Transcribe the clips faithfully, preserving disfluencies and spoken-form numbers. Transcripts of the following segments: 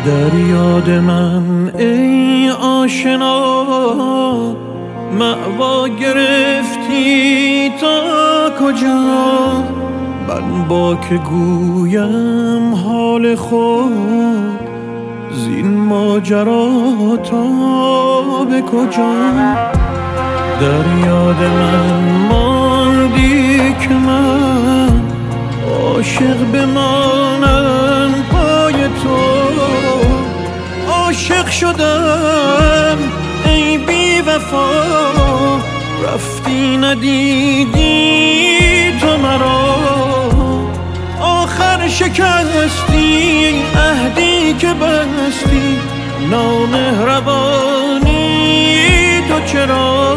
در یاد من ای آشنا مأوا گرفتی تا کجا؟ من با که گویم حال خود زین ماجرا تا به کجا؟ در یاد من ماندی که من عاشق بمانم پای تو. عاشق شدم ای بی وفا رفتی ندیدی تو مرا. آخر شکستی عهدی که بستی نامهربانی تو چرا؟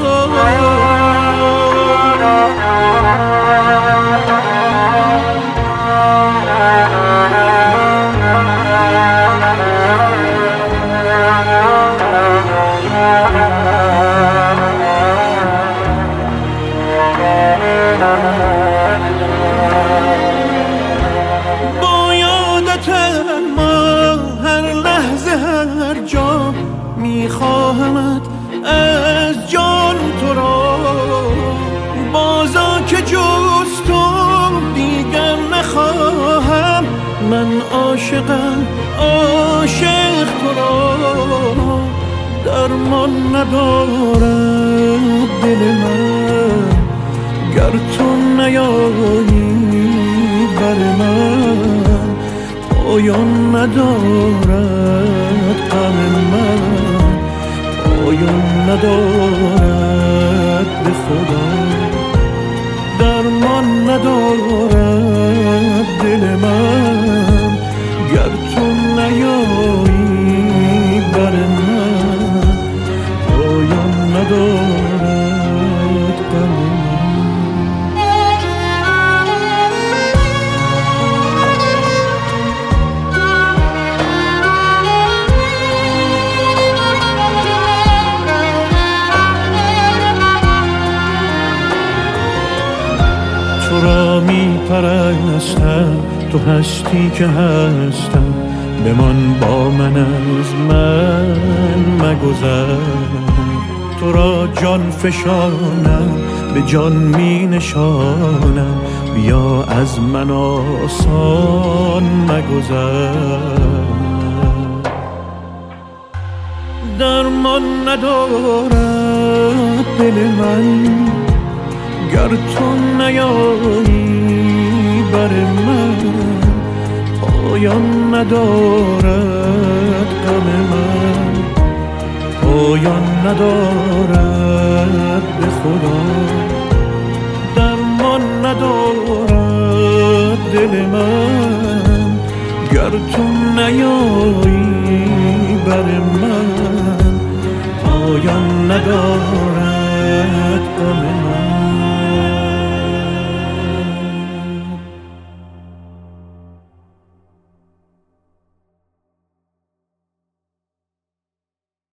با یادت ما هر لحظه هر جا میخواهمت از جان تو را. بازا که جز تو دیگر نخواهم من عاشقم عاشق تو را. درمان ندارد دل من گر تو نیایی بر من. پایان ندارد غم من پایان ندارد به خدا. درمان ندارد دل من گر تو نیایی بر من. پایان ندارد غم من. تو را می پرستم تو هستی که هستم. بمان با من از من مگذر. تو را جان فشانم به جان می نشانم. بیا از من آسان مگذر. درمان ندارد دل من گر تو نیایی بر من. پایان ندارد غم من پایان ندارد به خدا. درمان ندارد دل من گر تو نیایی بر من. پایان ندارد غم من.